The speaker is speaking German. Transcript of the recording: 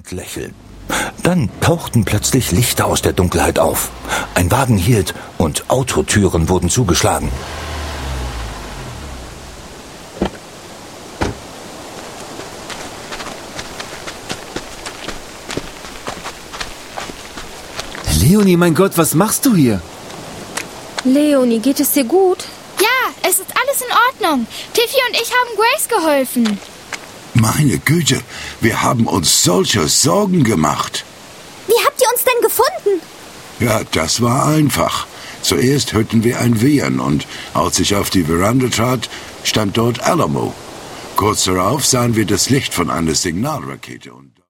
und lächeln. Dann tauchten plötzlich Lichter aus der Dunkelheit auf. Ein Wagen hielt und Autotüren wurden zugeschlagen. Leonie, mein Gott, was machst du hier? Leonie, geht es dir gut? Ja, es ist alles in Ordnung. Tiffy und ich haben Grace geholfen. Meine Güte, wir haben uns solche Sorgen gemacht. Wie habt ihr uns denn gefunden? Ja, das war einfach. Zuerst hörten wir ein Wiehern und als ich auf die Veranda trat, stand dort Alamo. Kurz darauf sahen wir das Licht von einer Signalrakete und